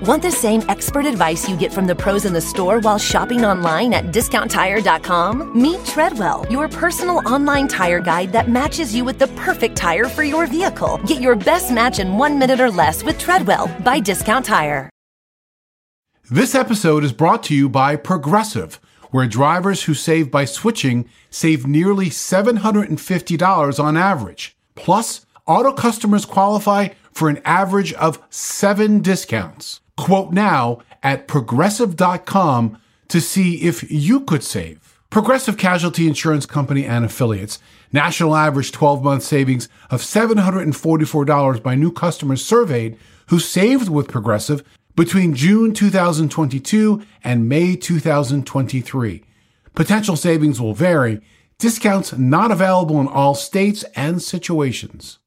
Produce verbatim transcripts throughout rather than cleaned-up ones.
Want the same expert advice you get from the pros in the store while shopping online at discount tire dot com? Meet Treadwell, your personal online tire guide that matches you with the perfect tire for your vehicle. Get your best match in one minute or less with Treadwell by Discount Tire. This episode is brought to you by Progressive, where drivers who save by switching save nearly seven hundred fifty dollars on average. Plus, auto customers qualify for an average of seven discounts. Quote now at progressive dot com to see if you could save. Progressive Casualty Insurance Company and Affiliates. National average twelve-month savings of seven hundred forty-four dollars by new customers surveyed who saved with Progressive between June two thousand twenty-two and May two thousand twenty-three. Potential savings will vary. Discounts not available in all states and situations.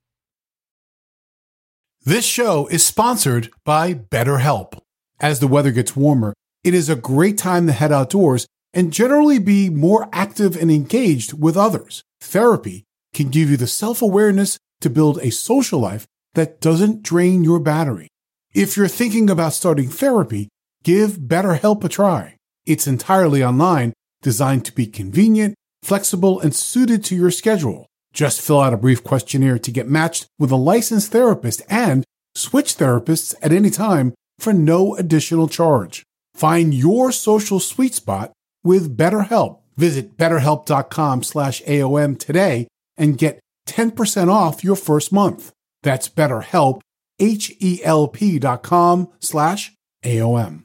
This show is sponsored by BetterHelp. As the weather gets warmer, it is a great time to head outdoors and generally be more active and engaged with others. Therapy can give you the self-awareness to build a social life that doesn't drain your battery. If you're thinking about starting therapy, give BetterHelp a try. It's entirely online, designed to be convenient, flexible, and suited to your schedule. Just fill out a brief questionnaire to get matched with a licensed therapist and switch therapists at any time for no additional charge. Find your social sweet spot with BetterHelp. Visit betterhelp.com slash AOM today and get ten percent off your first month. That's BetterHelp, H-E-L-P dot com slash A-O-M.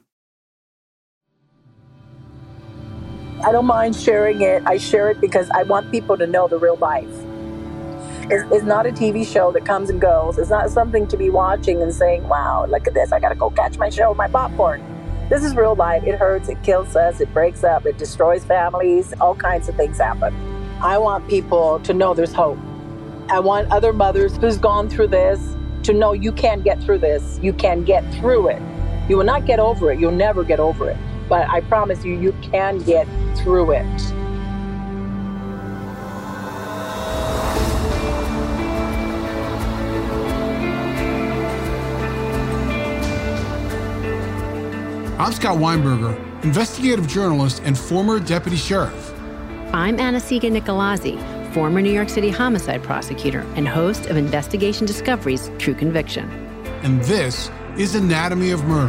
I don't mind sharing it. I share it because I want people to know the real life. It's, it's not a T V show that comes and goes. It's not something to be watching and saying, wow, look at this. I got to go catch my show, my popcorn. This is real life. It hurts. It kills us. It breaks up. It destroys families. All kinds of things happen. I want people to know there's hope. I want other mothers who's gone through this to know you can get through this. You can get through it. You will not get over it. You'll never get over it. But I promise you, you can get through it. I'm Scott Weinberger, investigative journalist and former deputy sheriff. I'm Anna-Sigga Nicolazzi, former New York City homicide prosecutor and host of Investigation Discovery's True Conviction. And this is Anatomy of Murder.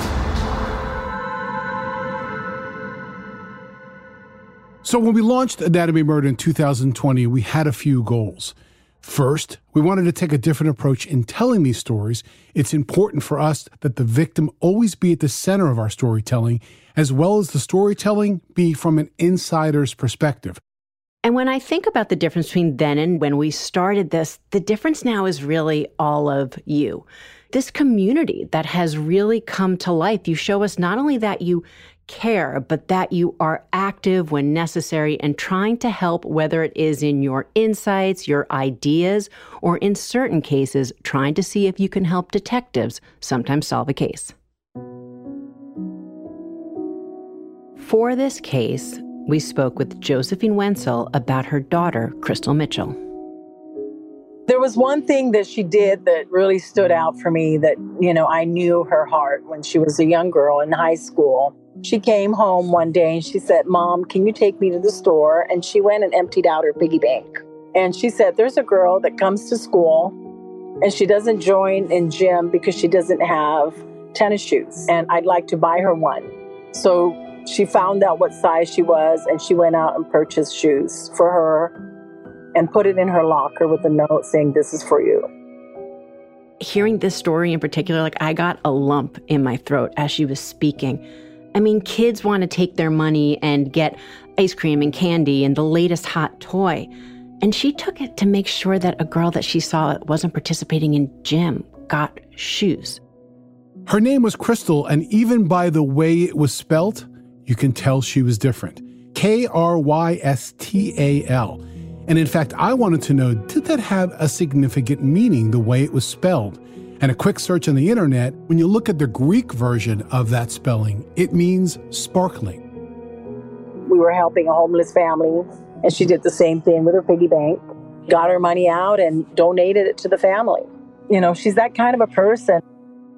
So when we launched Anatomy of Murder in two thousand twenty, we had a few goals. First, we wanted to take a different approach in telling these stories. It's important for us that the victim always be at the center of our storytelling, as well as the storytelling be from an insider's perspective. And when I think about the difference between then and when we started this, the difference now is really all of you. This community that has really come to life. You show us not only that you care, but that you are active when necessary and trying to help, whether it is in your insights, your ideas, or in certain cases, trying to see if you can help detectives sometimes solve a case. For this case, we spoke with Josephine Wenzel about her daughter, Crystal Mitchell. There was one thing that she did that really stood out for me that, you know, I knew her heart when she was a young girl in high school. She came home one day and she said, Mom, can you take me to the store? And she went and emptied out her piggy bank. And she said, there's a girl that comes to school and she doesn't join in gym because she doesn't have tennis shoes. And I'd like to buy her one. So she found out what size she was and she went out and purchased shoes for her and put it in her locker with a note saying, this is for you. Hearing this story in particular, like I got a lump in my throat as she was speaking. I mean, kids want to take their money and get ice cream and candy and the latest hot toy. And she took it to make sure that a girl that she saw wasn't participating in gym got shoes. Her name was Crystal, and even by the way it was spelled, you can tell she was different. K R Y S T A L. And in fact, I wanted to know, did that have a significant meaning, the way it was spelled? And a quick search on the internet, when you look at the Greek version of that spelling, it means sparkling. We were helping a homeless family, and she did the same thing with her piggy bank, got her money out and donated it to the family. You know, she's that kind of a person.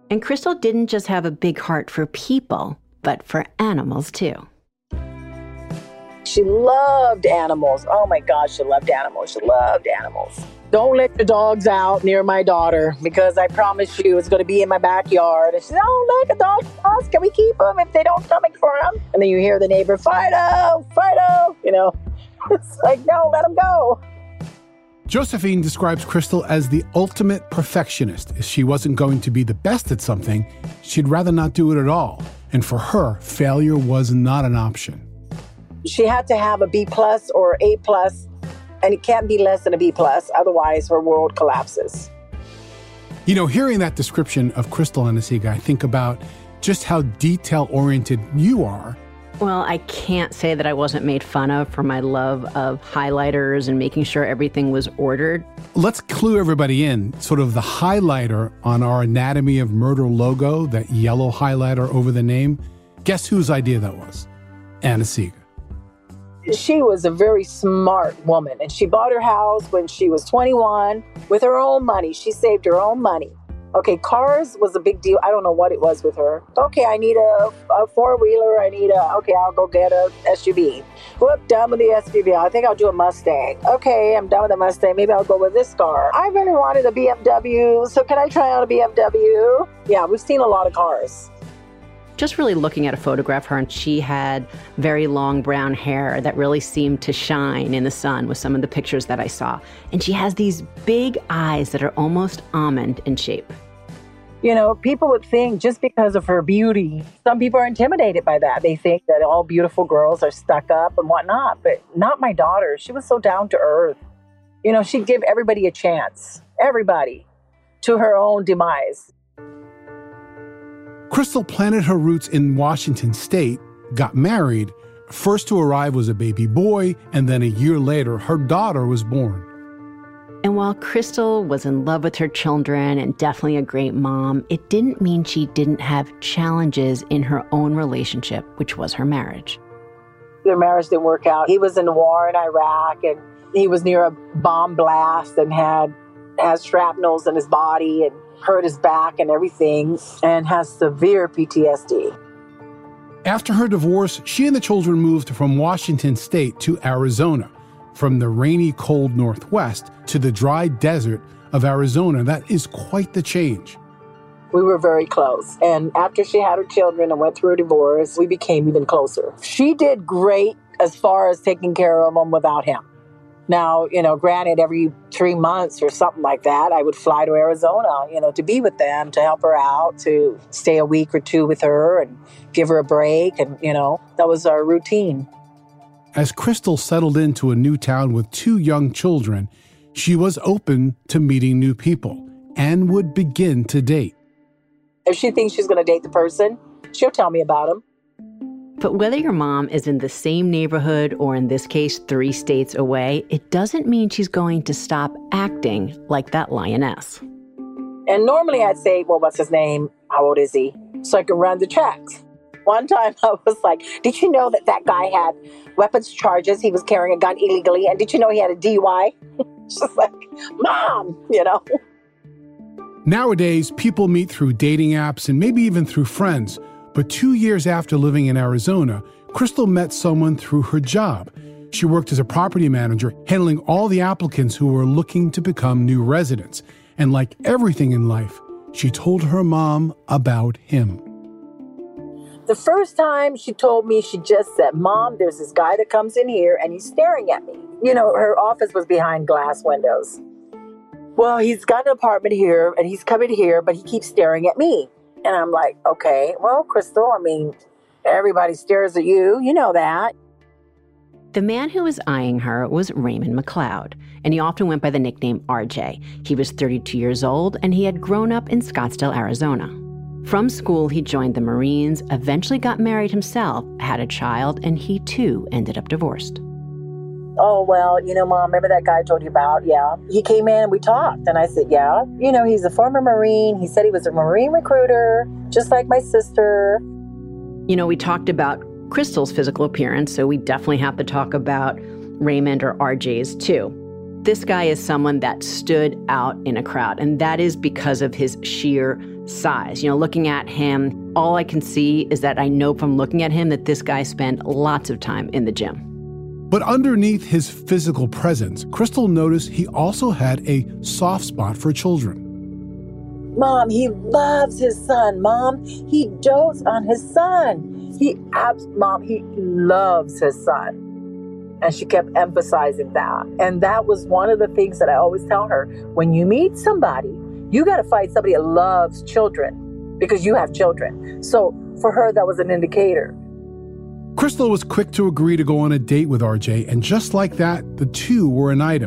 And Crystal didn't just have a big heart for people, but for animals too. She loved animals. Oh my gosh, she loved animals. She loved animals. Don't let your dogs out near my daughter because I promise you it's going to be in my backyard. And she said, oh, look, a dog house. Can we keep them if they don't come for them? And then you hear the neighbor, Fido, Fido. You know, it's like, no, let them go. Josephine describes Crystal as the ultimate perfectionist. If she wasn't going to be the best at something, she'd rather not do it at all. And for her, failure was not an option. She had to have a B plus or A plus, and it can't be less than a B plus. Otherwise, her world collapses. You know, hearing that description of Crystal Anna-Sigga, I think about just how detail-oriented you are. Well, I can't say that I wasn't made fun of for my love of highlighters and making sure everything was ordered. Let's clue everybody in. Sort of the highlighter on our Anatomy of Murder logo, that yellow highlighter over the name. Guess whose idea that was? Anna-Sigga. She was a very smart woman, and she bought her house when she was twenty-one with her own money. She saved her own money. Okay, cars was a big deal. I don't know what it was with her. Okay, I need a, a four-wheeler. I need a, okay, I'll go get a S U V. Whoop, done with the S U V. I think I'll do a Mustang. Okay, I'm done with the Mustang. Maybe I'll go with this car. I really wanted a B M W, so can I try out a B M W? Yeah, we've seen a lot of cars. Just really looking at a photograph of her, and she had very long brown hair that really seemed to shine in the sun with some of the pictures that I saw. And she has these big eyes that are almost almond in shape. You know, people would think just because of her beauty, some people are intimidated by that. They think that all beautiful girls are stuck up and whatnot, but not my daughter. She was so down to earth. You know, she'd give everybody a chance, everybody, to her own demise. Crystal planted her roots in Washington State, got married. First to arrive was a baby boy, and then a year later, her daughter was born. And while Crystal was in love with her children and definitely a great mom, it didn't mean she didn't have challenges in her own relationship, which was her marriage. Their marriage didn't work out. He was in the war in Iraq, and he was near a bomb blast and had has shrapnels in his body and hurt his back and everything, and has severe P T S D. After her divorce, she and the children moved from Washington State to Arizona, from the rainy, cold Northwest to the dry desert of Arizona. That is quite the change. We were very close. And after she had her children and went through a divorce, we became even closer. She did great as far as taking care of them without him. Now, you know, granted, every three months or something like that, I would fly to Arizona, you know, to be with them, to help her out, to stay a week or two with her and give her a break. And, you know, that was our routine. As Crystal settled into a new town with two young children, she was open to meeting new people and would begin to date. If she thinks she's going to date the person, she'll tell me about him. But whether your mom is in the same neighborhood or in this case, three states away, it doesn't mean she's going to stop acting like that lioness. And normally I'd say, well, what's his name? How old is he? So I can run the checks. One time I was like, did you know that that guy had weapons charges? He was carrying a gun illegally. And did you know he had a D U I? She's like, Mom, you know. Nowadays, people meet through dating apps and maybe even through friends. But two years after living in Arizona, Crystal met someone through her job. She worked as a property manager, handling all the applicants who were looking to become new residents. And like everything in life, she told her mom about him. The first time she told me, she just said, Mom, there's this guy that comes in here and he's staring at me. You know, her office was behind glass windows. Well, he's got an apartment here and he's coming here, but he keeps staring at me. And I'm like, okay, well, Crystal, I mean, everybody stares at you. You know that. The man who was eyeing her was Raymond McLeod, and he often went by the nickname R J. He was thirty-two years old, and he had grown up in Scottsdale, Arizona. From school, he joined the Marines, eventually got married himself, had a child, and he too ended up divorced. Oh, well, you know, Mom, remember that guy I told you about? Yeah. He came in and we talked. And I said, yeah. You know, he's a former Marine. He said he was a Marine recruiter, just like my sister. You know, we talked about Crystal's physical appearance, so we definitely have to talk about Raymond or R J's too. This guy is someone that stood out in a crowd, and that is because of his sheer size. You know, looking at him, all I can see is that I know from looking at him that this guy spent lots of time in the gym. But underneath his physical presence, Crystal noticed he also had a soft spot for children. Mom, he loves his son. Mom, he dotes on his son. He abs- Mom, he loves his son. And she kept emphasizing that. And that was one of the things that I always tell her. When you meet somebody, you got to find somebody that loves children because you have children. So for her, that was an indicator. Crystal was quick to agree to go on a date with R J, and just like that, the two were an item.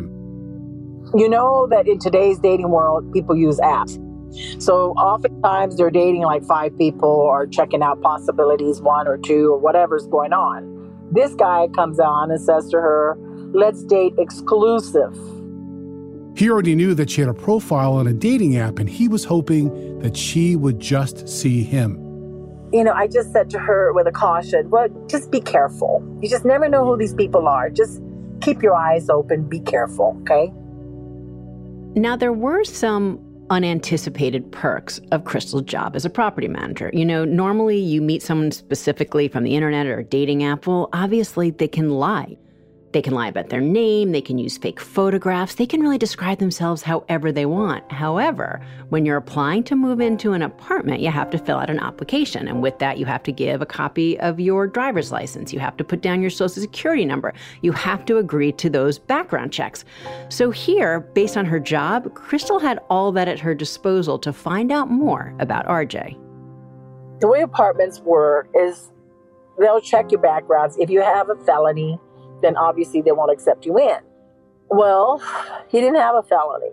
You know that in today's dating world, people use apps. So oftentimes they're dating like five people or checking out possibilities, one or two or whatever's going on. This guy comes on and says to her, let's date exclusive. He already knew that she had a profile on a dating app, and he was hoping that she would just see him. You know, I just said to her with a caution, well, just be careful. You just never know who these people are. Just keep your eyes open. Be careful, okay? Now, there were some unanticipated perks of Crystal's job as a property manager. You know, normally you meet someone specifically from the internet or a dating app. Well, obviously they can lie. They can lie about their name, they can use fake photographs, they can really describe themselves however they want. However, when you're applying to move into an apartment, you have to fill out an application. And with that, you have to give a copy of your driver's license. You have to put down your social security number. You have to agree to those background checks. So here, based on her job, Crystal had all that at her disposal to find out more about R J. The way apartments work is they'll check your backgrounds. If you have a felony, then obviously they won't accept you in. Well, he didn't have a felony.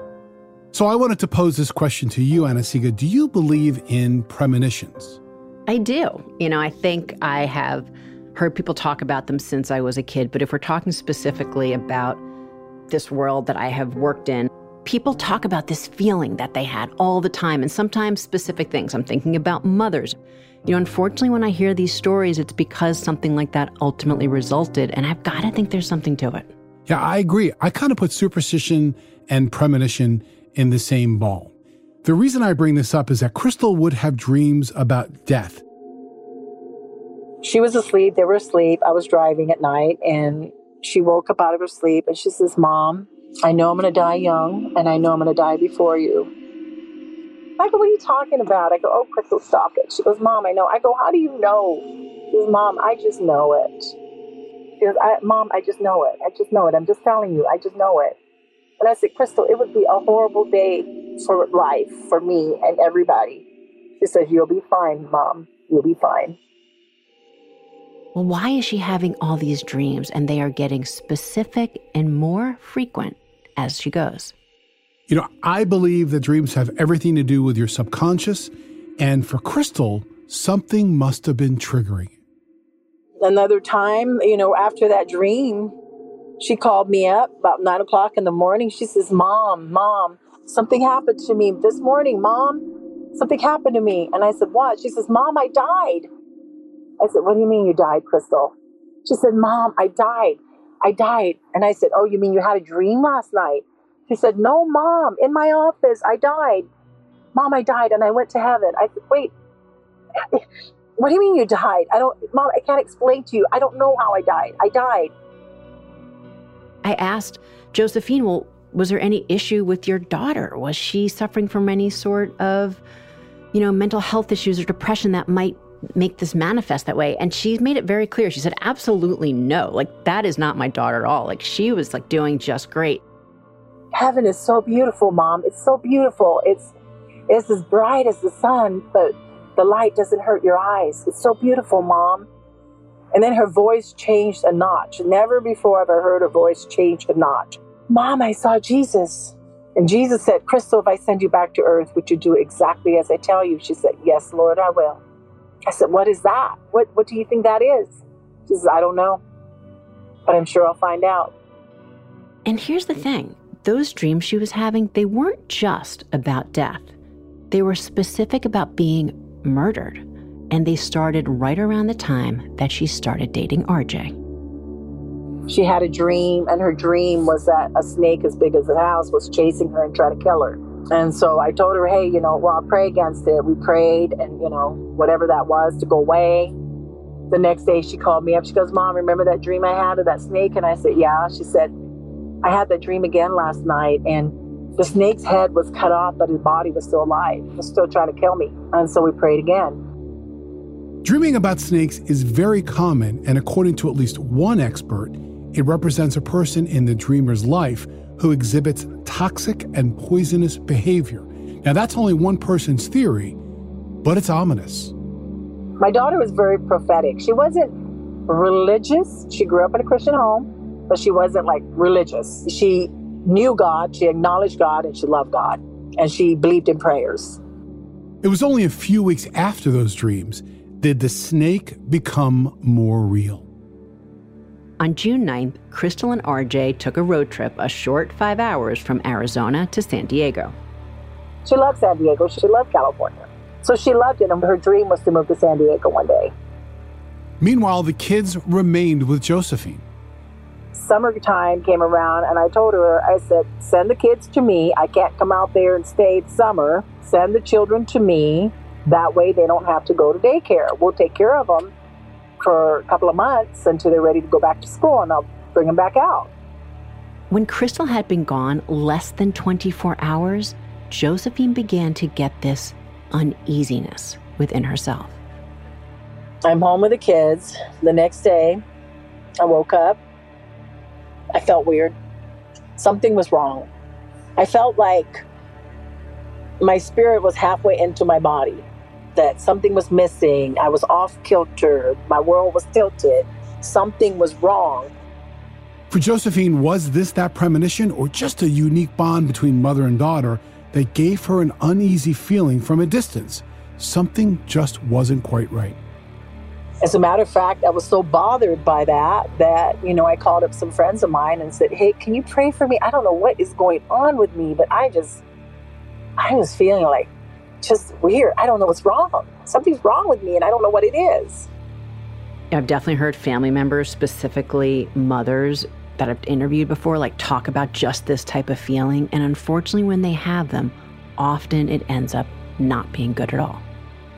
So I wanted to pose this question to you, Anna-Sigga. Do you believe in premonitions? I do. You know, I think I have heard people talk about them since I was a kid. But if we're talking specifically about this world that I have worked in, people talk about this feeling that they had all the time, and sometimes specific things. I'm thinking about mothers. You know, unfortunately, when I hear these stories, it's because something like that ultimately resulted, and I've got to think there's something to it. Yeah, I agree. I kind of put superstition and premonition in the same ball. The reason I bring this up is that Crystal would have dreams about death. She was asleep. They were asleep. I was driving at night, and she woke up out of her sleep, and she says, Mom, I know I'm going to die young, and I know I'm going to die before you. I go, what are you talking about? I go, oh, Crystal, stop it. She goes, Mom, I know. I go, how do you know? She goes, Mom, I just know it. She goes, I, Mom, I just know it. I just know it. I'm just telling you. I just know it. And I said, Crystal, it would be a horrible day for life, for me and everybody. She says, you'll be fine, Mom. You'll be fine. Well, why is she having all these dreams, and they are getting specific and more frequent as she goes? You know, I believe that dreams have everything to do with your subconscious, and for Crystal, something must have been triggering. Another time, you know, after that dream, she called me up about nine o'clock in the morning. She says, Mom, Mom, something happened to me this morning. Mom, something happened to me. And I said, what? She says, Mom, I died. I said, what do you mean you died, Crystal? She said, Mom, I died. I died. And I said, oh, you mean you had a dream last night? She said, no, Mom, in my office, I died. Mom, I died and I went to heaven. I said, wait, what do you mean you died? I don't, Mom, I can't explain to you. I don't know how I died. I died. I asked Josephine, well, was there any issue with your daughter? Was she suffering from any sort of, you know, mental health issues or depression that might make this manifest that way? And she made it very clear. She said, absolutely no. Like, that is not my daughter at all. Like, she was like doing just great. Heaven is so beautiful, Mom. It's so beautiful. It's it's as bright as the sun, but the light doesn't hurt your eyes. It's so beautiful, Mom. And then her voice changed a notch. Never before have I heard her voice change a notch. Mom, I saw Jesus. And Jesus said, Crystal, if I send you back to earth, would you do exactly as I tell you? She said, yes, Lord, I will. I said, what is that? What, what do you think that is? She says, I don't know, but I'm sure I'll find out. And here's the thing. Those dreams she was having, they weren't just about death. They were specific about being murdered. And they started right around the time that she started dating R J. She had a dream, and her dream was that a snake as big as a house was chasing her and trying to kill her. And so I told her, hey, you know, well, I'll pray against it. We prayed and, you know, whatever that was to go away. The next day she called me up. She goes, Mom, remember that dream I had of that snake? And I said, yeah. She said, I had that dream again last night, and the snake's head was cut off, but his body was still alive. He was still trying to kill me. And so we prayed again. Dreaming about snakes is very common, and according to at least one expert, it represents a person in the dreamer's life who exhibits toxic and poisonous behavior. Now, that's only one person's theory, but it's ominous. My daughter was very prophetic. She wasn't religious. She grew up in a Christian home, but she wasn't like religious. She knew God, she acknowledged God, and she loved God, and she believed in prayers. It was only a few weeks after those dreams did the snake become more real. On June ninth, Crystal and R J took a road trip a short five hours from Arizona to San Diego. She loved San Diego. She loved California. So she loved it, and her dream was to move to San Diego one day. Meanwhile, the kids remained with Josephine. Summertime came around, and I told her, I said, send the kids to me. I can't come out there and stay summer. Send the children to me. That way they don't have to go to daycare. We'll take care of them for a couple of months until they're ready to go back to school, and I'll bring them back out. When Crystal had been gone less than twenty-four hours, Josephine began to get this uneasiness within herself. I'm home with the kids. The next day, I woke up. I felt weird. Something was wrong. I felt like my spirit was halfway into my body, that something was missing. I was off kilter. My world was tilted. Something was wrong. For Josephine, was this that premonition or just a unique bond between mother and daughter that gave her an uneasy feeling from a distance? Something just wasn't quite right. As a matter of fact, I was so bothered by that, that, you know, I called up some friends of mine and said, hey, can you pray for me? I don't know what is going on with me, but I just, I was feeling like just weird. I don't know what's wrong. Something's wrong with me, and I don't know what it is. I've definitely heard family members, specifically mothers that I've interviewed before, like talk about just this type of feeling. And unfortunately, when they have them, often it ends up not being good at all.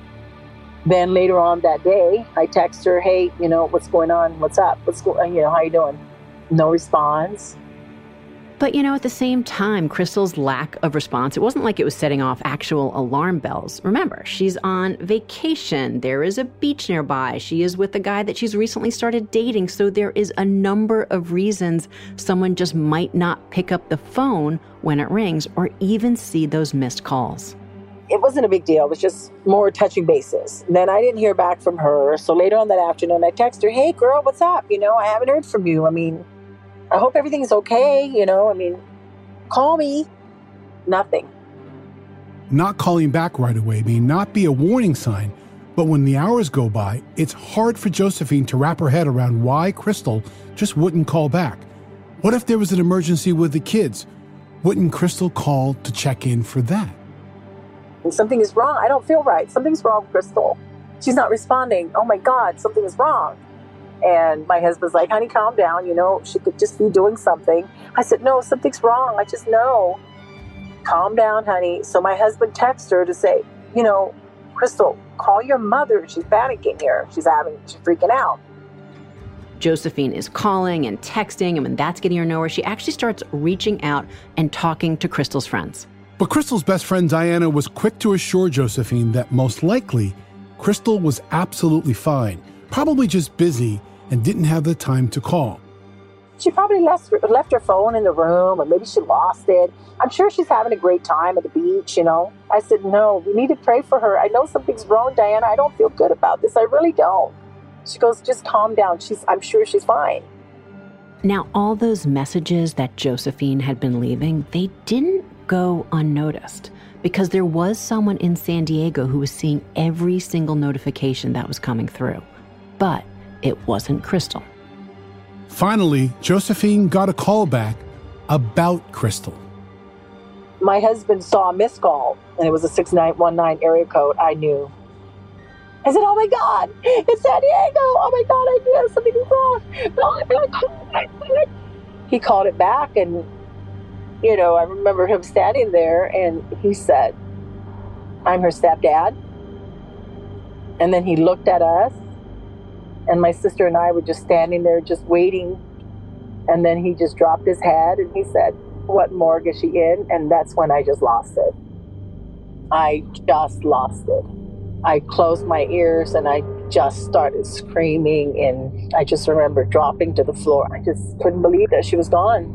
Then later on that day, I text her, hey, you know, what's going on? What's up? What's going, you know, how you doing? No response. But, you know, at the same time, Crystal's lack of response, it wasn't like it was setting off actual alarm bells. Remember, she's on vacation. There is a beach nearby. She is with the guy that she's recently started dating. So there is a number of reasons someone just might not pick up the phone when it rings or even see those missed calls. It wasn't a big deal. It was just more touching bases. Then I didn't hear back from her. So later on that afternoon, I texted her, hey, girl, what's up? You know, I haven't heard from you. I mean, I hope everything's okay. You know, I mean, call me. Nothing. Not calling back right away may not be a warning sign, but when the hours go by, it's hard for Josephine to wrap her head around why Crystal just wouldn't call back. What if there was an emergency with the kids? Wouldn't Crystal call to check in for that? Something is wrong. I don't feel right. Something's wrong with Crystal. She's not responding. Oh my God, something is wrong. And my husband's like, honey, calm down. You know, she could just be doing something. I said, no, something's wrong. I just know. Calm down, honey. So my husband texts her to say, you know, Crystal, call your mother. She's panicking here. She's having, she's freaking out. Josephine is calling and texting, and when that's getting her nowhere, she actually starts reaching out and talking to Crystal's friends. But Crystal's best friend, Diana, was quick to assure Josephine that most likely, Crystal was absolutely fine, probably just busy and didn't have the time to call. She probably left, left her phone in the room, or maybe she lost it. I'm sure she's having a great time at the beach, you know. I said, no, we need to pray for her. I know something's wrong, Diana. I don't feel good about this. I really don't. She goes, just calm down. She's, I'm sure she's fine. Now, all those messages that Josephine had been leaving, they didn't go unnoticed because there was someone in San Diego who was seeing every single notification that was coming through. But it wasn't Crystal. Finally, Josephine got a call back about Crystal. My husband saw a missed call, and it was a six nine one nine area code. I knew. I said, oh my God, it's San Diego. Oh my God, I knew something was wrong. He called it back, and you know, I remember him standing there and he said, I'm her stepdad. And then he looked at us, and my sister and I were just standing there just waiting. And then he just dropped his head and he said, what morgue is she in? And that's when I just lost it. I just lost it. I closed my ears and I just started screaming, and I just remember dropping to the floor. I just couldn't believe that she was gone.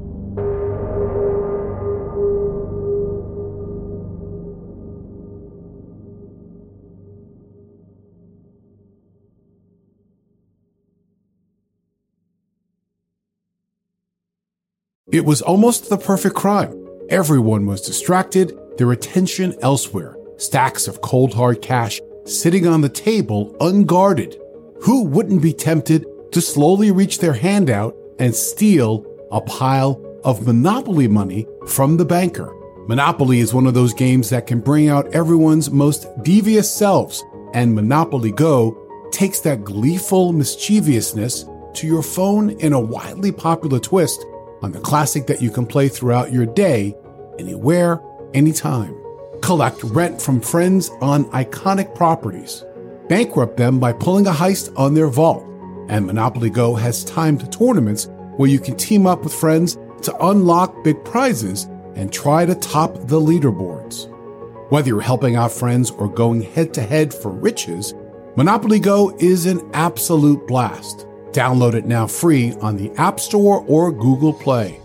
It was almost the perfect crime. Everyone was distracted, their attention elsewhere. Stacks of cold hard cash sitting on the table unguarded. Who wouldn't be tempted to slowly reach their hand out and steal a pile of Monopoly money from the banker? Monopoly is one of those games that can bring out everyone's most devious selves, and Monopoly Go takes that gleeful mischievousness to your phone in a widely popular twist on the classic that you can play throughout your day, anywhere, anytime. Collect rent from friends on iconic properties. Bankrupt them by pulling a heist on their vault. And Monopoly Go has timed tournaments where you can team up with friends to unlock big prizes and try to top the leaderboards. Whether you're helping out friends or going head-to-head for riches, Monopoly Go is an absolute blast. Download it now free on the App Store or Google Play.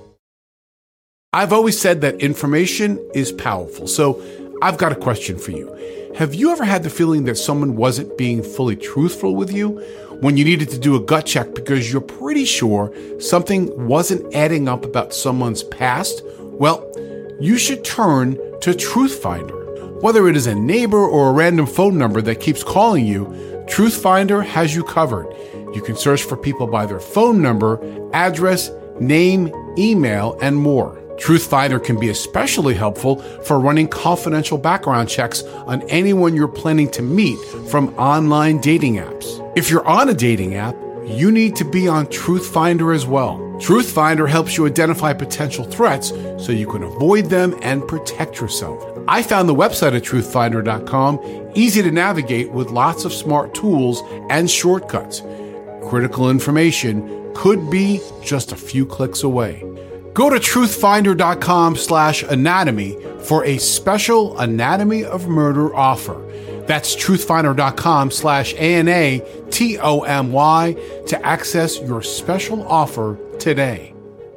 I've always said that information is powerful, so I've got a question for you. Have you ever had the feeling that someone wasn't being fully truthful with you when you needed to do a gut check because you're pretty sure something wasn't adding up about someone's past? Well, you should turn to Truthfinder. Whether it is a neighbor or a random phone number that keeps calling you, Truthfinder has you covered. You can search for people by their phone number, address, name, email, and more. Truthfinder can be especially helpful for running confidential background checks on anyone you're planning to meet from online dating apps. If you're on a dating app, you need to be on Truthfinder as well. Truthfinder helps you identify potential threats so you can avoid them and protect yourself. I found the website at truthfinder dot com easy to navigate with lots of smart tools and shortcuts. Critical information could be just a few clicks away. Go to truthfinder dot com slash anatomy for a special Anatomy of Murder offer. That's truthfinder dot com slash A N A T O M Y to access your special offer today.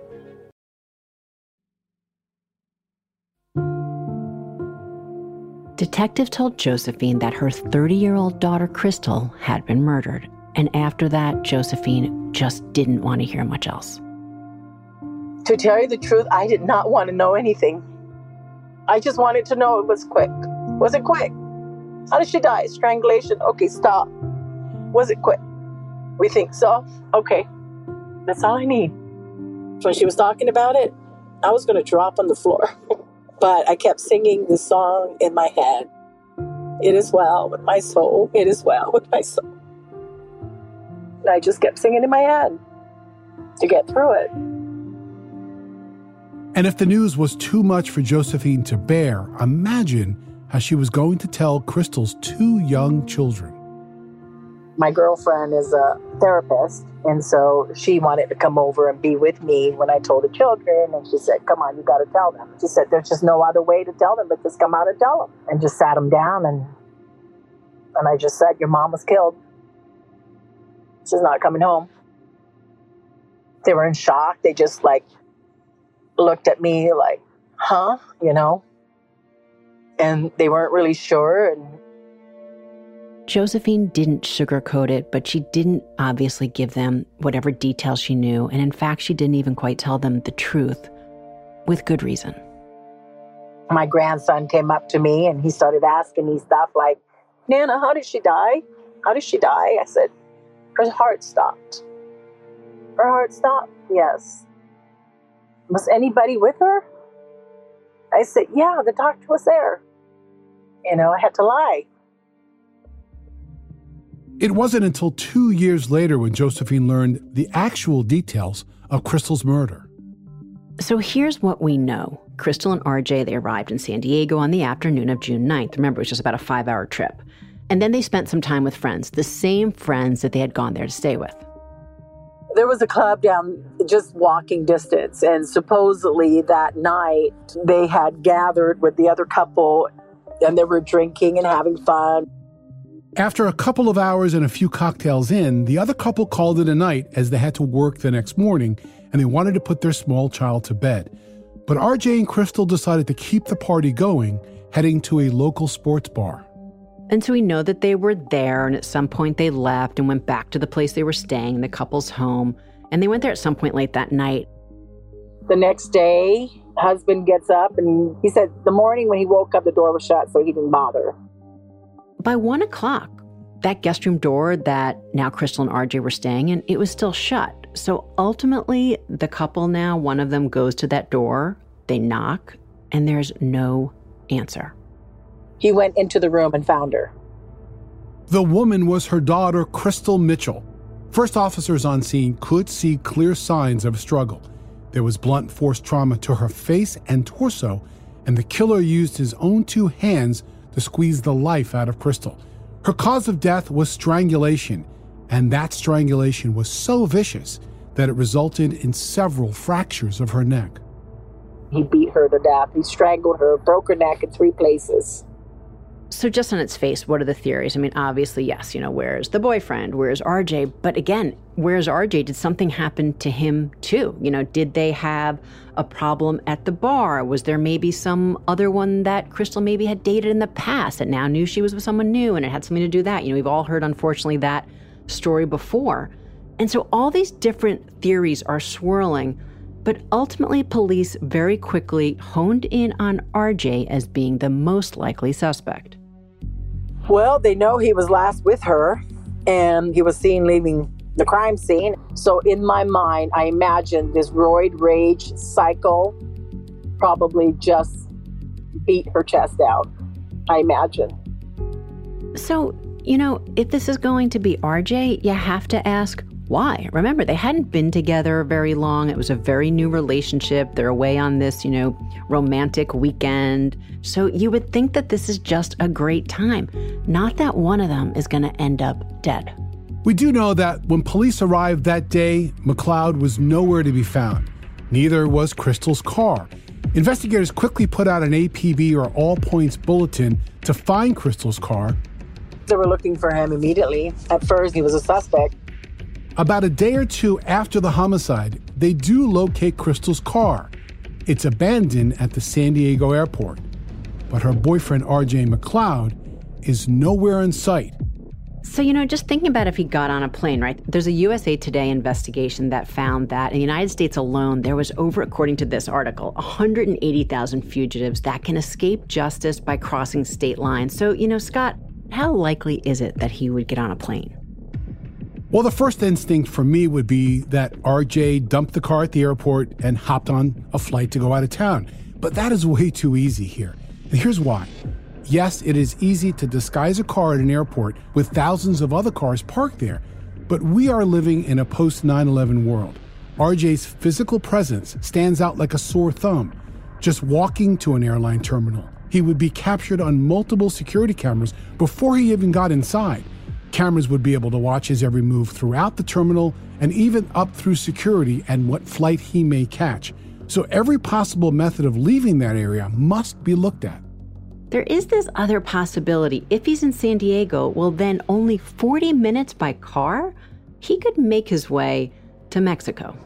Detective told Josephine that her thirty-year-old daughter, Crystal, had been murdered. And after that, Josephine just didn't want to hear much else. To tell you the truth, I did not want to know anything. I just wanted to know it was quick. Was it quick? How did she die? Strangulation? Okay, stop. Was it quick? We think so? Okay. That's all I need. When she was talking about it, I was going to drop on the floor. But I kept singing the song in my head. It is well with my soul. It is well with my soul. And I just kept singing in my head to get through it. And if the news was too much for Josephine to bear, imagine how she was going to tell Crystal's two young children. My girlfriend is a therapist, and so she wanted to come over and be with me when I told the children, and she said, come on, you got to tell them. She said, there's just no other way to tell them but just come out and tell them. And just sat them down, and and I just said, your mom was killed. She's not coming home. They were in shock. They just like looked at me like, huh, you know? And they weren't really sure. And Josephine didn't sugarcoat it, but she didn't obviously give them whatever details she knew. And in fact, she didn't even quite tell them the truth, with good reason. My grandson came up to me and he started asking me stuff like, Nana, how did she die? How did she die? I said, her heart stopped. Her heart stopped? Yes. Was anybody with her? I said, yeah, the doctor was there. You know, I had to lie. It wasn't until two years later when Josephine learned the actual details of Crystal's murder. So here's what we know. Crystal and R J, they arrived in San Diego on the afternoon of June ninth. Remember, it was just about a five-hour trip. And then they spent some time with friends, the same friends that they had gone there to stay with. There was a club down just walking distance, and supposedly that night they had gathered with the other couple and they were drinking and having fun. After a couple of hours and a few cocktails in, the other couple called it a night as they had to work the next morning and they wanted to put their small child to bed. But R J and Crystal decided to keep the party going, heading to a local sports bar. And so we know that they were there, and at some point they left and went back to the place they were staying, the couple's home. And they went there at some point late that night. The next day, husband gets up and he said the morning when he woke up, the door was shut, so he didn't bother. By one o'clock, that guest room door that now Crystal and R J were staying in, it was still shut. So ultimately, the couple now, one of them goes to that door, they knock, and there's no answer. He went into the room and found her. The woman was her daughter, Crystal Mitchell. First officers on scene could see clear signs of a struggle. There was blunt force trauma to her face and torso, and the killer used his own two hands to squeeze the life out of Crystal. Her cause of death was strangulation, and that strangulation was so vicious that it resulted in several fractures of her neck. He beat her to death. He strangled her, broke her neck in three places. So just on its face, what are the theories? I mean, obviously, yes, you know, where's the boyfriend? Where's R J? But again, where's R J? Did something happen to him too? You know, did they have a problem at the bar? Was there maybe some other one that Crystal maybe had dated in the past that now knew she was with someone new and it had something to do with that? You know, we've all heard, unfortunately, that story before. And so all these different theories are swirling, but ultimately police very quickly honed in on R J as being the most likely suspect. Well, they know he was last with her and he was seen leaving the crime scene. So in my mind, I imagine this roid rage cycle probably just beat her chest out. I imagine. So, you know, if this is going to be R J, you have to ask why. Remember, they hadn't been together very long. It was a very new relationship. They're away on this, you know, romantic weekend. So you would think that this is just a great time. Not that one of them is going to end up dead. We do know that when police arrived that day, McLeod was nowhere to be found. Neither was Crystal's car. Investigators quickly put out an A P B or all points bulletin to find Crystal's car. They were looking for him immediately. At first, he was a suspect. About a day or two after the homicide, they do locate Crystal's car. It's abandoned at the San Diego airport. But her boyfriend, R J McLeod, is nowhere in sight. So, you know, just thinking about if he got on a plane, right? There's a U S A Today investigation that found that in the United States alone, there was over, according to this article, one hundred eighty thousand fugitives that can escape justice by crossing state lines. So, you know, Scott, how likely is it that he would get on a plane? Well, the first instinct for me would be that R J dumped the car at the airport and hopped on a flight to go out of town. But that is way too easy here. And here's why. Yes, it is easy to disguise a car at an airport with thousands of other cars parked there. But we are living in a post nine eleven world. R J's physical presence stands out like a sore thumb. Just walking to an airline terminal, he would be captured on multiple security cameras before he even got inside. Cameras would be able to watch his every move throughout the terminal and even up through security and what flight he may catch. So every possible method of leaving that area must be looked at. There is this other possibility. If he's in San Diego, well, then only forty minutes by car, he could make his way to Mexico.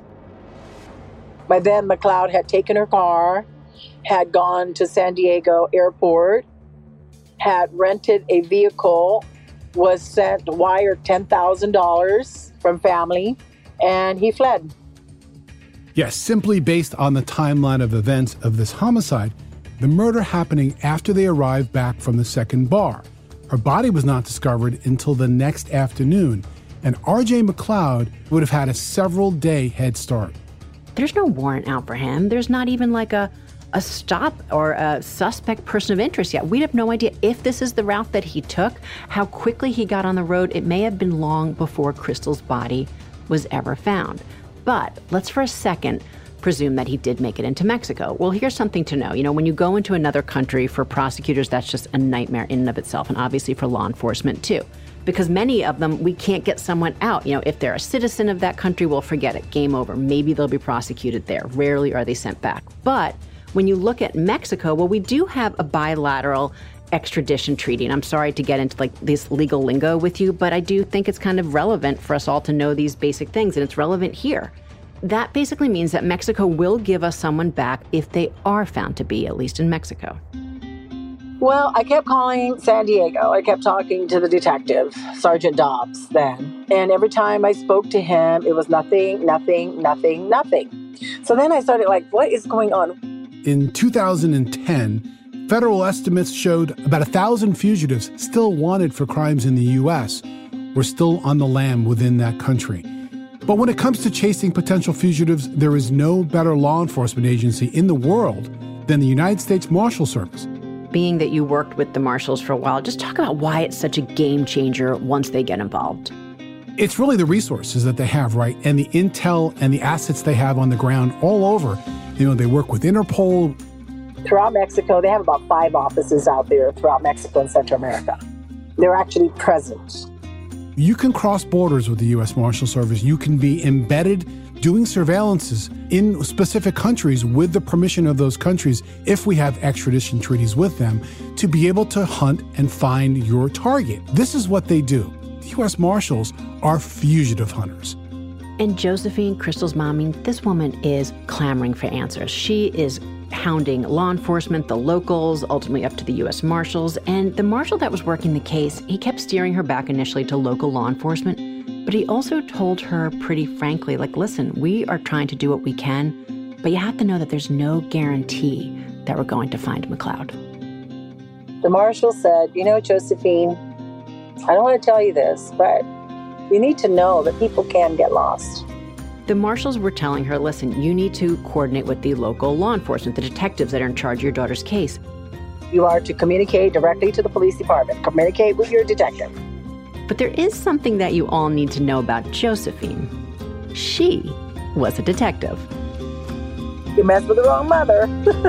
By then, McLeod had taken her car, had gone to San Diego airport, had rented a vehicle, was sent wired ten thousand dollars from family, and he fled. Yes, simply based on the timeline of events of this homicide, the murder happening after they arrived back from the second bar. Her body was not discovered until the next afternoon, and R J McLeod would have had a several-day head start. There's no warrant out for him. There's not even like a a stop or a suspect person of interest yet. We have no idea if this is the route that he took, how quickly he got on the road. It may have been long before Crystal's body was ever found. But let's for a second presume that he did make it into Mexico. Well, here's something to know. You know, when you go into another country, for prosecutors, that's just a nightmare in and of itself, and obviously for law enforcement too. Because many of them, we can't get someone out. You know, if they're a citizen of that country, we'll forget it. Game over. Maybe they'll be prosecuted there. Rarely are they sent back. But when you look at Mexico, well, we do have a bilateral extradition treaty. And I'm sorry to get into like this legal lingo with you, but I do think it's kind of relevant for us all to know these basic things, and it's relevant here. That basically means that Mexico will give us someone back if they are found to be, at least in Mexico. Well, I kept calling San Diego. I kept talking to the detective, Sergeant Dobbs, then. And every time I spoke to him, it was nothing, nothing, nothing, nothing. So then I started like, what is going on? In two thousand ten, federal estimates showed about one thousand fugitives still wanted for crimes in the U S were still on the lam within that country. But when it comes to chasing potential fugitives, there is no better law enforcement agency in the world than the United States Marshal Service. Being that you worked with the Marshals for a while, just talk about why it's such a game changer once they get involved. It's really the resources that they have, right? And the intel and the assets they have on the ground all over. You know, they work with Interpol. Throughout Mexico, they have about five offices out there throughout Mexico and Central America. They're actually present. You can cross borders with the U S Marshal Service. You can be embedded doing surveillances in specific countries with the permission of those countries, if we have extradition treaties with them, to be able to hunt and find your target. This is what they do. The U S Marshals are fugitive hunters. And Josephine, Crystal's mom, I mean, this woman is clamoring for answers. She is hounding law enforcement, the locals, ultimately up to the U S Marshals. And the marshal that was working the case, he kept steering her back initially to local law enforcement. But he also told her pretty frankly, like, listen, we are trying to do what we can, but you have to know that there's no guarantee that we're going to find McLeod. The marshal said, you know, Josephine, I don't want to tell you this, but you need to know that people can get lost. The marshals were telling her, listen, you need to coordinate with the local law enforcement, the detectives that are in charge of your daughter's case. You are to communicate directly to the police department. Communicate with your detective. But there is something that you all need to know about Josephine. She was a detective. You messed with the wrong mother.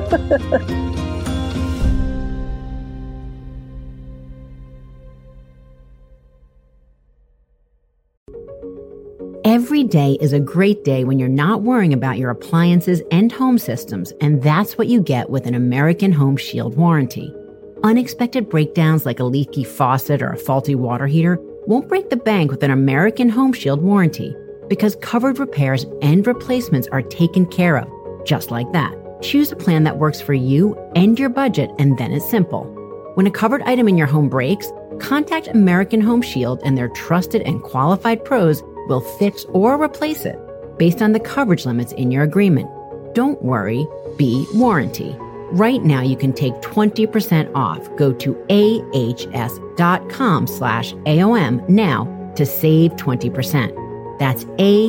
Every day is a great day when you're not worrying about your appliances and home systems, and that's what you get with an American Home Shield warranty. Unexpected breakdowns like a leaky faucet or a faulty water heater won't break the bank with an American Home Shield warranty, because covered repairs and replacements are taken care of, just like that. Choose a plan that works for you and your budget, and then it's simple. When a covered item in your home breaks, contact American Home Shield, and their trusted and qualified pros will fix or replace it based on the coverage limits in your agreement. Don't worry, be warranty. Right now, you can take twenty percent off. Go to ahs.com slash AOM now to save twenty percent. That's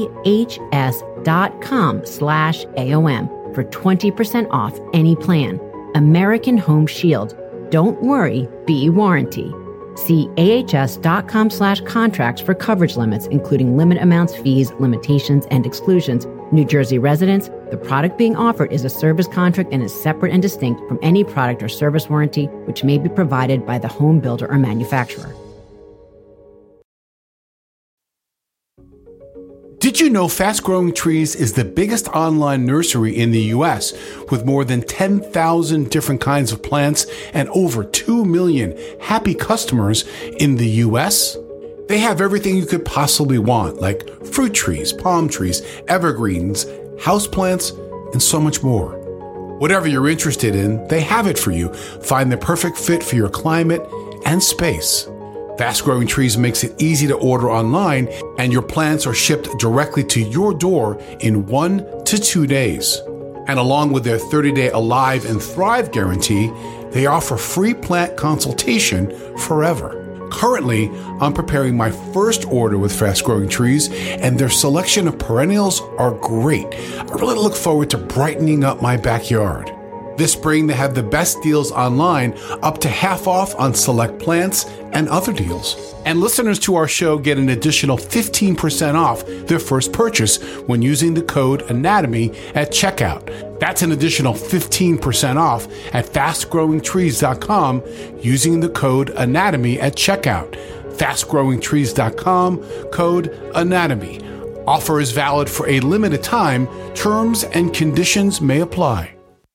ahs.com slash AOM for twenty percent off any plan. American Home Shield. Don't worry, be warranty. See ahs.com slash contracts for coverage limits, including limit amounts, fees, limitations, and exclusions. New Jersey residents, the product being offered is a service contract and is separate and distinct from any product or service warranty which may be provided by the home builder or manufacturer. Did you know Fast Growing Trees is the biggest online nursery in the U S with more than ten thousand different kinds of plants and over two million happy customers in the U S? They have everything you could possibly want, like fruit trees, palm trees, evergreens, houseplants, and so much more. Whatever you're interested in, they have it for you. Find the perfect fit for your climate and space. Fast Growing Trees makes it easy to order online, and your plants are shipped directly to your door in one to two days. And along with their thirty-day Alive and Thrive guarantee, they offer free plant consultation forever. Currently, I'm preparing my first order with Fast Growing Trees, and their selection of perennials are great. I really look forward to brightening up my backyard. This spring, they have the best deals online, up to half off on select plants and other deals. And listeners to our show get an additional fifteen percent off their first purchase when using the code ANATOMY at checkout. That's an additional fifteen percent off at fast growing trees dot com using the code ANATOMY at checkout. fast growing trees dot com, code ANATOMY. Offer is valid for a limited time. Terms and conditions may apply.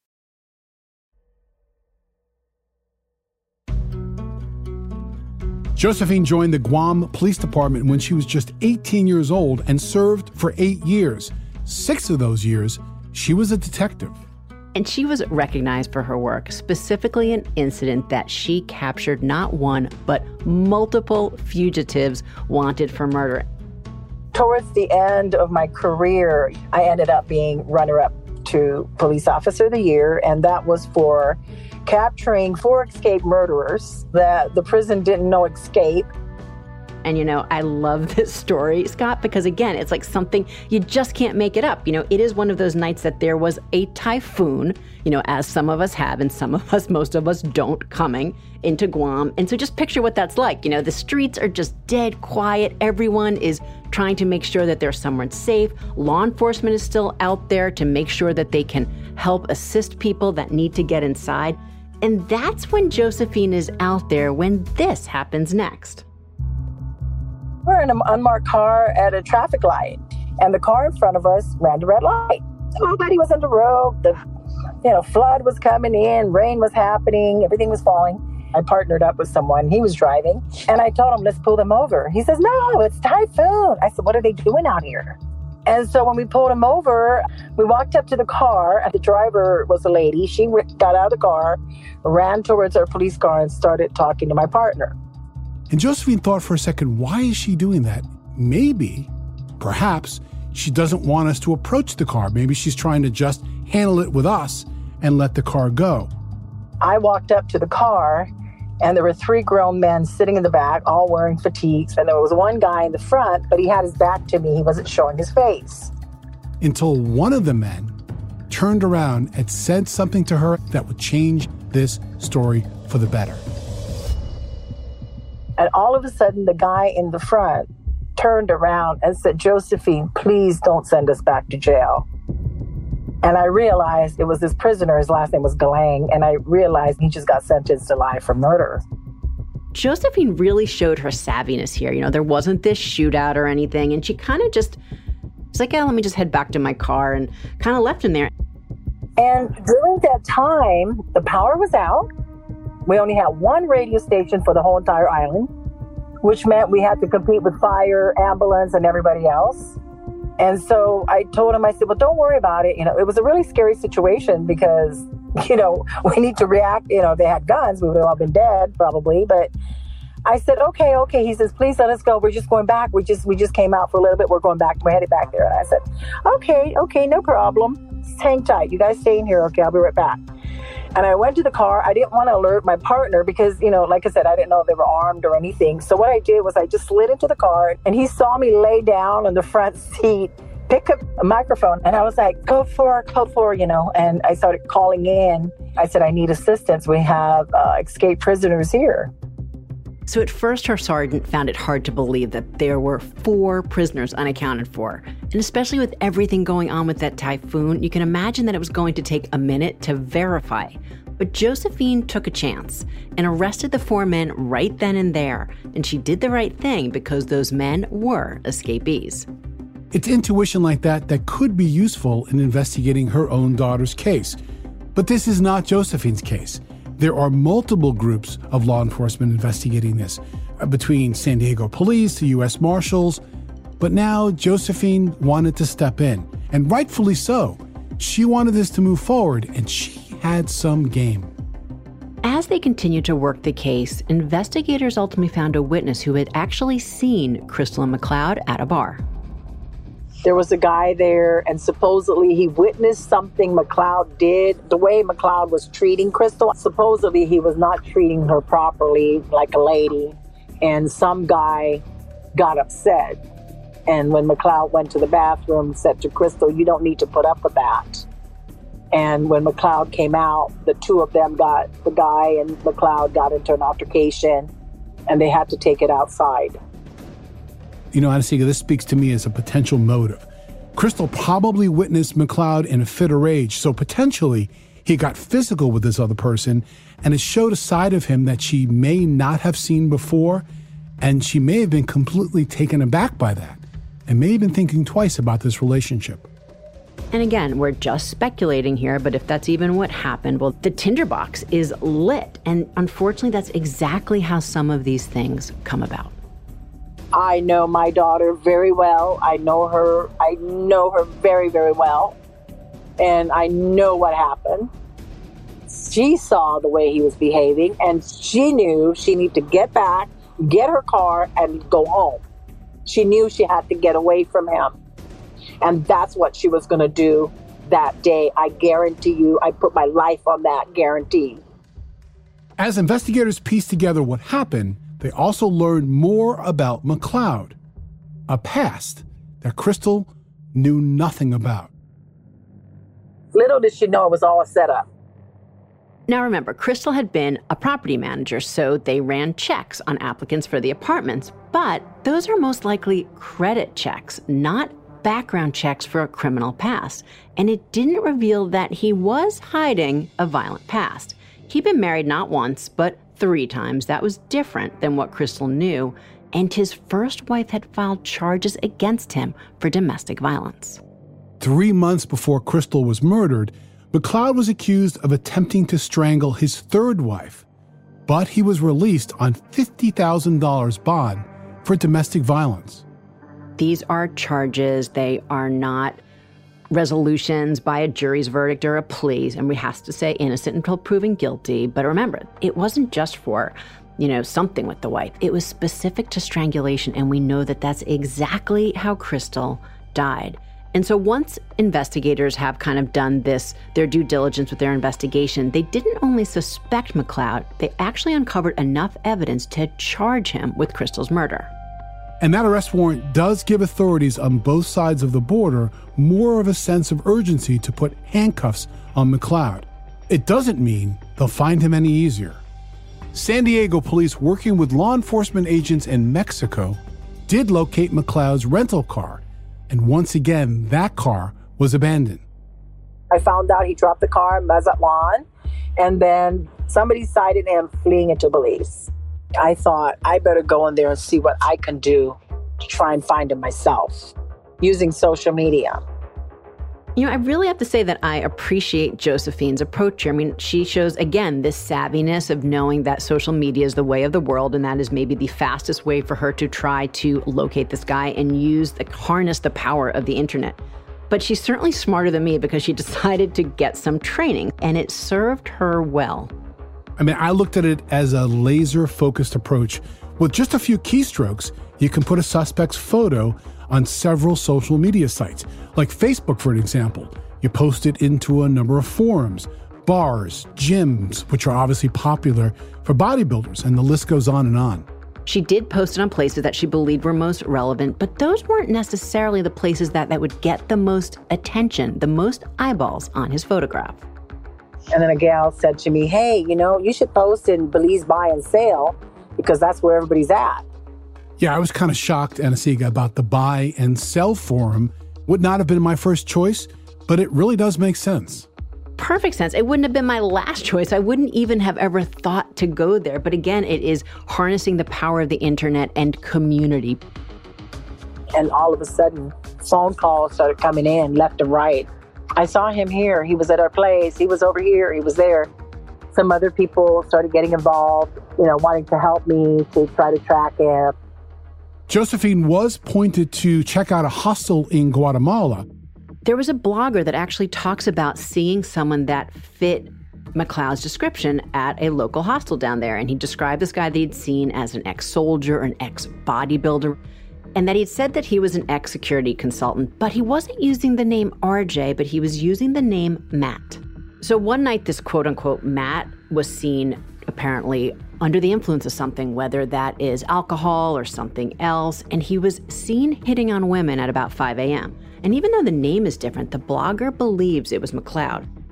Josephine joined the Guam Police Department when she was just eighteen years old and served for eight years. Six of those years, she was a detective. And she was recognized for her work, specifically an incident that she captured not one, but multiple fugitives wanted for murder. Towards the end of my career, I ended up being runner-up to Police Officer of the Year, and that was for capturing four escaped murderers that the prison didn't know escape. And, you know, I love this story, Scott, because, again, it's like something you just can't make it up. You know, it is one of those nights that there was a typhoon, you know, as some of us have and some of us, most of us don't, coming into Guam. And so just picture what that's like. You know, the streets are just dead quiet. Everyone is trying to make sure that they're somewhere safe. Law enforcement is still out there to make sure that they can help assist people that need to get inside. And that's when Josephine is out there when this happens next. We're in an unmarked car at a traffic light, and the car in front of us ran the red light. Nobody was on the road. The, you know, flood was coming in, rain was happening, everything was falling. I partnered up with someone. He was driving, and I told him, let's pull them over. He says, no, it's typhoon. I said, what are they doing out here? And so when we pulled him over, we walked up to the car, and the driver was a lady. She got out of the car, ran towards our police car, and started talking to my partner. And Josephine thought for a second, why is she doing that? Maybe, perhaps, she doesn't want us to approach the car. Maybe she's trying to just handle it with us and let the car go. I walked up to the car, and there were three grown men sitting in the back, all wearing fatigues. And there was one guy in the front, but he had his back to me. He wasn't showing his face. Until one of the men turned around and said something to her that would change this story for the better. And all of a sudden, the guy in the front turned around and said, Josephine, please don't send us back to jail. And I realized it was this prisoner. His last name was Galang. And I realized he just got sentenced to life for murder. Josephine really showed her savviness here. You know, there wasn't this shootout or anything. And she kind of just was like, yeah, let me just head back to my car, and kind of left him there. And during that time, the power was out. We only had one radio station for the whole entire island, which meant we had to compete with fire, ambulance, and everybody else. And so I told him, I said, well, don't worry about it. You know, it was a really scary situation because, you know, we need to react. You know, they had guns. We would have all been dead probably. But I said, okay, okay. He says, please let us go. We're just going back. We just we just came out for a little bit. We're going back. We're headed back there. And I said, okay, okay, no problem. Just hang tight. You guys stay in here. Okay, I'll be right back. And I went to the car. I didn't want to alert my partner because, you know, like I said, I didn't know if they were armed or anything. So what I did was I just slid into the car, and he saw me lay down on the front seat, pick up a microphone. And I was like, code four, code four, you know, and I started calling in. I said, I need assistance. We have uh, escaped prisoners here. So at first, her sergeant found it hard to believe that there were four prisoners unaccounted for. And especially with everything going on with that typhoon, you can imagine that it was going to take a minute to verify. But Josephine took a chance and arrested the four men right then and there. And she did the right thing because those men were escapees. It's intuition like that that could be useful in investigating her own daughter's case. But this is not Josephine's case. There are multiple groups of law enforcement investigating this, between San Diego Police to U S Marshals. But now Josephine wanted to step in, and rightfully so. She wanted this to move forward, and she had some game. As they continued to work the case, investigators ultimately found a witness who had actually seen Crystal and McLeod at a bar. There was a guy there, and supposedly he witnessed something McLeod did. The way McLeod was treating Crystal, supposedly he was not treating her properly like a lady. And some guy got upset. And when McLeod went to the bathroom, said to Crystal, you don't need to put up with that. And when McLeod came out, the two of them got, the guy and McLeod got into an altercation, and they had to take it outside. You know, Anna-Sigga, this speaks to me as a potential motive. Crystal probably witnessed McLeod in a fit of rage, so potentially he got physical with this other person, and it showed a side of him that she may not have seen before, and she may have been completely taken aback by that, and may have been thinking twice about this relationship. And again, we're just speculating here, but if that's even what happened, well, the tinderbox is lit. And unfortunately, that's exactly how some of these things come about. I know my daughter very well. I know her. I know her very, very well. And I know what happened. She saw the way he was behaving, and she knew she needed to get back, get her car, and go home. She knew she had to get away from him. And that's what she was going to do that day. I guarantee you, I put my life on that guarantee. As investigators pieced together what happened, they also learned more about McLeod, a past that Crystal knew nothing about. Little did she know it was all a setup. Now remember, Crystal had been a property manager, so they ran checks on applicants for the apartments. But those are most likely credit checks, not background checks for a criminal past. And it didn't reveal that he was hiding a violent past. He'd been married not once, but three times. That was different than what Crystal knew. And his first wife had filed charges against him for domestic violence. Three months before Crystal was murdered, McLeod was accused of attempting to strangle his third wife, but he was released on fifty thousand dollars bond for domestic violence. These are charges. They are not resolutions by a jury's verdict or a plea, and we have to say innocent until proven guilty. But remember, it wasn't just for, you know, something with the wife. It was specific to strangulation, and we know that that's exactly how Crystal died. And so once investigators have kind of done this, their due diligence with their investigation, they didn't only suspect McLeod, they actually uncovered enough evidence to charge him with Crystal's murder. And that arrest warrant does give authorities on both sides of the border more of a sense of urgency to put handcuffs on McLeod. It doesn't mean they'll find him any easier. San Diego police, working with law enforcement agents in Mexico, did locate McLeod's rental car. And once again, that car was abandoned. I found out he dropped the car in Mazatlan, and then somebody sighted him fleeing into Belize. I thought, I better go in there and see what I can do to try and find him myself using social media. You know, I really have to say that I appreciate Josephine's approach here. I mean, she shows, again, this savviness of knowing that social media is the way of the world, and that is maybe the fastest way for her to try to locate this guy and use, the, harness the power of the internet. But she's certainly smarter than me because she decided to get some training, and it served her well. I mean, I looked at it as a laser-focused approach. With just a few keystrokes, you can put a suspect's photo on several social media sites, like Facebook, for an example. You post it into a number of forums, bars, gyms, which are obviously popular for bodybuilders, and the list goes on and on. She did post it on places that she believed were most relevant, but those weren't necessarily the places that, that would get the most attention, the most eyeballs on his photograph. And then a gal said to me, hey, you know, you should post in Belize Buy and Sale because that's where everybody's at. Yeah, I was kind of shocked, Anna-Sigga, about the buy and sell forum. Would not have been my first choice, but it really does make sense. Perfect sense. It wouldn't have been my last choice. I wouldn't even have ever thought to go there. But again, it is harnessing the power of the internet and community. And all of a sudden, phone calls started coming in left and right. I saw him here. He was at our place. He was over here. He was there. Some other people started getting involved, you know, wanting to help me to try to track him. Josephine was pointed to check out a hostel in Guatemala. There was a blogger that actually talks about seeing someone that fit McLeod's description at a local hostel down there. And he described this guy that he'd seen as an ex-soldier, an ex-bodybuilder, and that he'd said that he was an ex-security consultant, but he wasn't using the name R J, but he was using the name Matt. So one night, this quote-unquote Matt was seen apparently under the influence of something, whether that is alcohol or something else, and he was seen hitting on women at about five a.m. And even though the name is different, the blogger believes it was McLeod.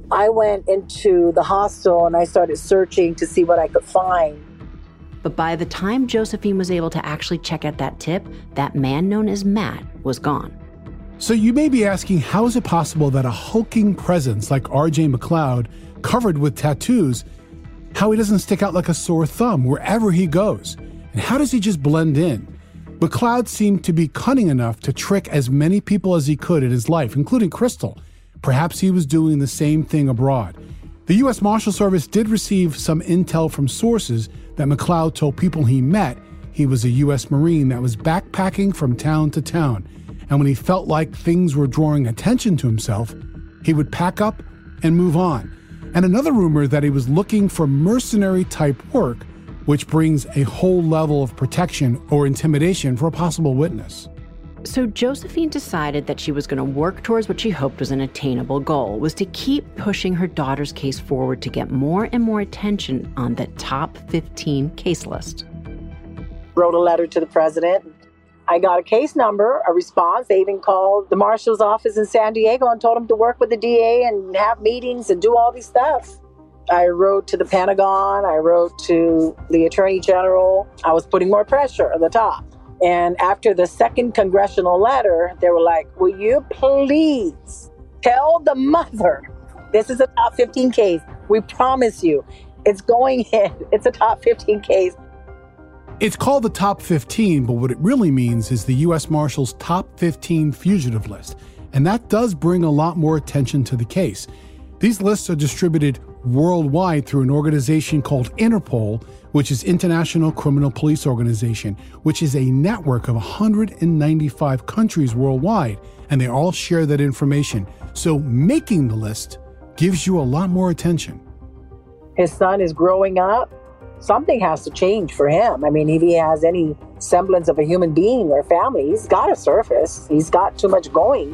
I went into the hostel and I started searching to see what I could find. But by the time Josephine was able to actually check out that tip, that man known as Matt was gone. So you may be asking, how is it possible that a hulking presence like R J McLeod, covered with tattoos, how he doesn't stick out like a sore thumb wherever he goes? And how does he just blend in? McLeod seemed to be cunning enough to trick as many people as he could in his life, including Crystal. Perhaps he was doing the same thing abroad. The U S Marshal Service did receive some intel from sources that McLeod told people he met he was a U S Marine that was backpacking from town to town. And when he felt like things were drawing attention to himself, he would pack up and move on. And another rumor that he was looking for mercenary-type work, which brings a whole level of protection or intimidation for a possible witness. So Josephine decided that she was going to work towards what she hoped was an attainable goal, was to keep pushing her daughter's case forward to get more and more attention on the top fifteen case list. Wrote a letter to the president. I got a case number, a response. They even called the marshal's office in San Diego and told him to work with the D A and have meetings and do all these stuff. I wrote to the Pentagon. I wrote to the Attorney General. I was putting more pressure at the top. And after the second congressional letter, they were like, will you please tell the mother, this is a top fifteen case. We promise you, it's going in. It's a top fifteen case. It's called the Top fifteen, but what it really means is the U S Marshal's Top fifteen fugitive list. And that does bring a lot more attention to the case. These lists are distributed worldwide through an organization called Interpol, which is International Criminal Police Organization, which is a network of one hundred ninety-five countries worldwide, and they all share that information. So making the list gives you a lot more attention. His son is growing up. Something has to change for him. I mean, if he has any semblance of a human being or family, he's got to surface. He's got too much going.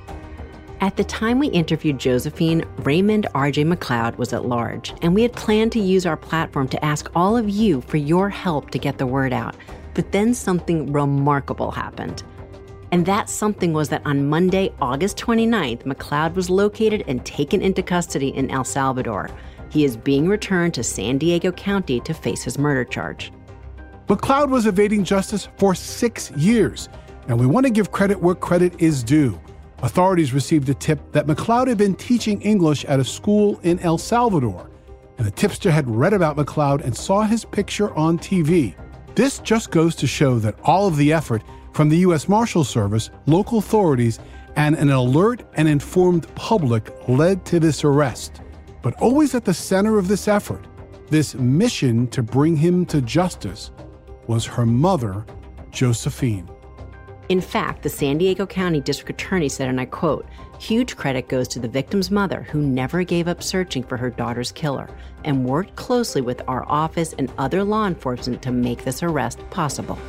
At the time we interviewed Josephine, Raymond R J McLeod was at large, and we had planned to use our platform to ask all of you for your help to get the word out. But then something remarkable happened. And that something was that on Monday, August twenty-ninth, McLeod was located and taken into custody in El Salvador. He is being returned to San Diego County to face his murder charge. McLeod was evading justice for six years, and we want to give credit where credit is due. Authorities received a tip that McLeod had been teaching English at a school in El Salvador, and the tipster had read about McLeod and saw his picture on T V. This just goes to show that all of the effort from the U S Marshal Service, local authorities, and an alert and informed public led to this arrest. But always at the center of this effort, this mission to bring him to justice, was her mother, Josephine. In fact, the San Diego County District Attorney said, and I quote, "Huge credit goes to the victim's mother, who never gave up searching for her daughter's killer and worked closely with our office and other law enforcement to make this arrest possible."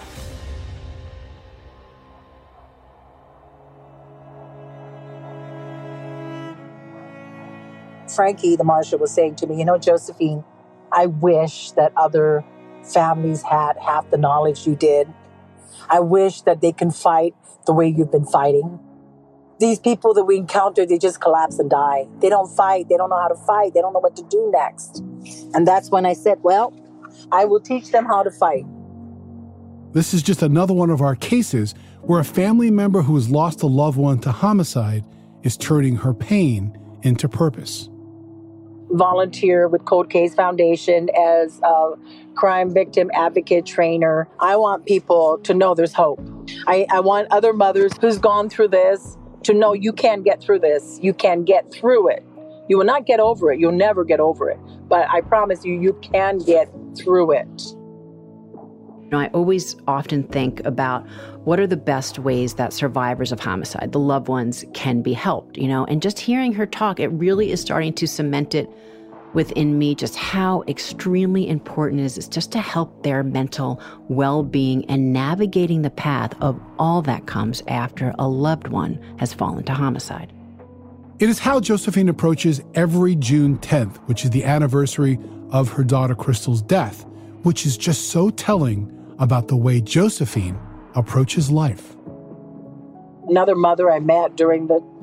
Frankie, the marshal, was saying to me, you know, Josephine, I wish that other families had half the knowledge you did. I wish that they can fight the way you've been fighting. These people that we encounter, they just collapse and die. They don't fight. They don't know how to fight. They don't know what to do next. And that's when I said, well, I will teach them how to fight. This is just another one of our cases where a family member who has lost a loved one to homicide is turning her pain into purpose. Volunteer with Cold Case Foundation as a crime victim advocate trainer. I want people to know there's hope. I, I want other mothers who's gone through this to know you can get through this. You can get through it. You will not get over it. You'll never get over it. But I promise you, you can get through it. You know, I always often think about what are the best ways that survivors of homicide, the loved ones, can be helped, you know, and just hearing her talk, it really is starting to cement it within me just how extremely important it is just to help their mental well-being and navigating the path of all that comes after a loved one has fallen to homicide. It is how Josephine approaches every June tenth, which is the anniversary of her daughter Crystal's death, which is just so telling about the way Josephine approaches life. Another mother I met during the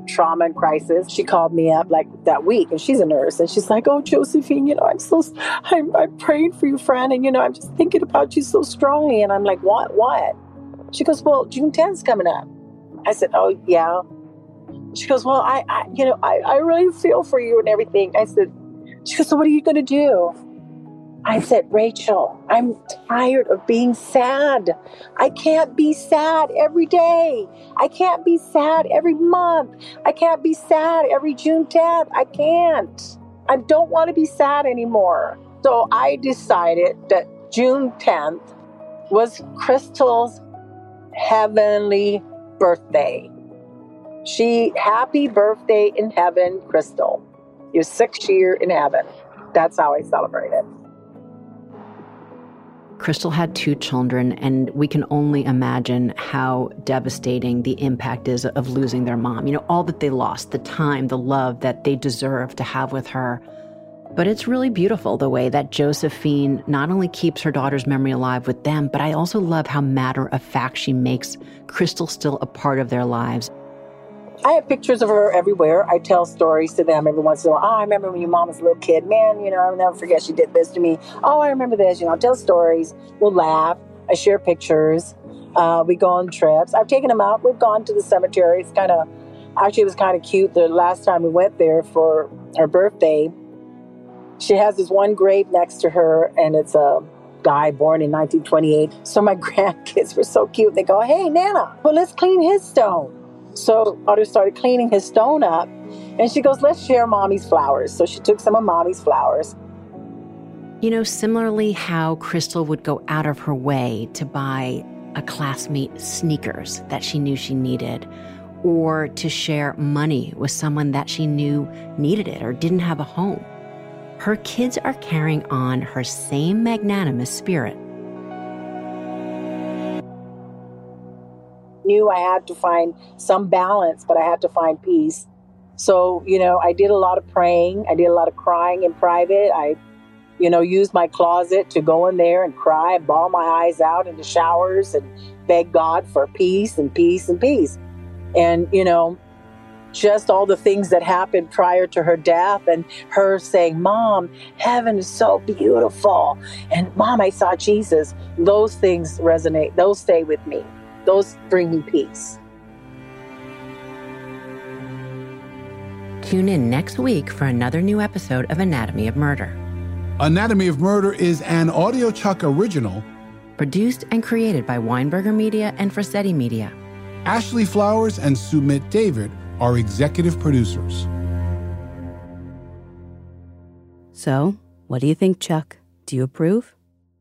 trauma and crisis. She called me up like that week, and she's a nurse, and she's like, oh, Josephine, you know, I'm so, I'm, I'm praying for you, friend, and, you know, I'm just thinking about you so strongly. And I'm like, what, what? She goes, well, June tenth's coming up. I said, oh, yeah. She goes, well, I, I you know, I, I really feel for you and everything. I said, she goes, so what are you going to do? I said, Rachel, I'm tired of being sad. I can't be sad every day. I can't be sad every month. I can't be sad every June tenth. I can't. I don't want to be sad anymore. So I decided that June tenth was Crystal's heavenly birthday. She, happy birthday in heaven, Crystal. Your sixth year in heaven. That's how I celebrated. Crystal had two children, and we can only imagine how devastating the impact is of losing their mom. You know, all that they lost, the time, the love that they deserve to have with her. But it's really beautiful the way that Josephine not only keeps her daughter's memory alive with them, but I also love how matter of fact she makes Crystal still a part of their lives. I have pictures of her everywhere. I tell stories to them every once in a while. Oh, I remember when your mom was a little kid. Man, you know, I'll never forget she did this to me. Oh, I remember this. You know, I'll tell stories. We'll laugh. I share pictures. Uh, we go on trips. I've taken them out. We've gone to the cemetery. It's kind of, actually, it was kind of cute. The last time we went there for her birthday, she has this one grave next to her, and it's a guy born in nineteen twenty-eight. So my grandkids were so cute. They go, hey, Nana, well, let's clean his stone. So Otter started cleaning his stone up, and she goes, let's share Mommy's flowers. So she took some of Mommy's flowers. You know, similarly how Crystal would go out of her way to buy a classmate sneakers that she knew she needed, or to share money with someone that she knew needed it or didn't have a home. Her kids are carrying on her same magnanimous spirit. Knew I had to find some balance, but I had to find peace. So, you know, I did a lot of praying. I did a lot of crying in private. I, you know, used my closet to go in there and cry and bawl my eyes out in the showers and beg God for peace and peace and peace. And, you know, just all the things that happened prior to her death and her saying, Mom, heaven is so beautiful. And Mom, I saw Jesus. Those things resonate. Those stay with me. Those bring me peace. Tune in next week for another new episode of Anatomy of Murder. Anatomy of Murder is an AudioChuck original. Produced and created by Weinberger Media and Frasetti Media. Ashley Flowers and Sumit David are executive producers. So, what do you think, Chuck? Do you approve?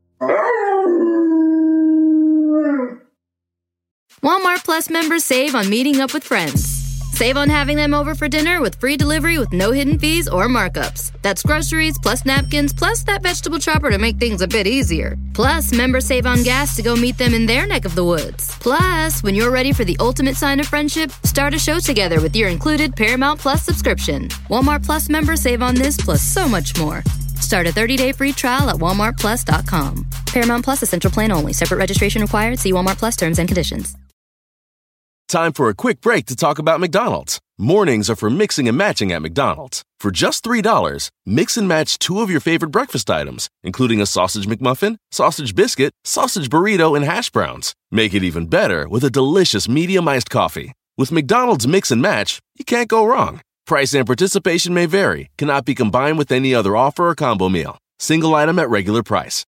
Walmart Plus members save on meeting up with friends. Save on having them over for dinner with free delivery with no hidden fees or markups. That's groceries, plus napkins, plus that vegetable chopper to make things a bit easier. Plus, members save on gas to go meet them in their neck of the woods. Plus, when you're ready for the ultimate sign of friendship, start a show together with your included Paramount Plus subscription. Walmart Plus members save on this plus so much more. Start a thirty-day free trial at walmart plus dot com. Paramount Plus Essential Plan only. Separate registration required. See Walmart Plus terms and conditions. Time for a quick break to talk about McDonald's. Mornings are for mixing and matching at McDonald's. For just three dollars, mix and match two of your favorite breakfast items, including a sausage McMuffin, sausage biscuit, sausage burrito, and hash browns. Make it even better with a delicious medium iced coffee. With McDonald's Mix and Match, you can't go wrong. Price and participation may vary, cannot be combined with any other offer or combo meal. Single item at regular price.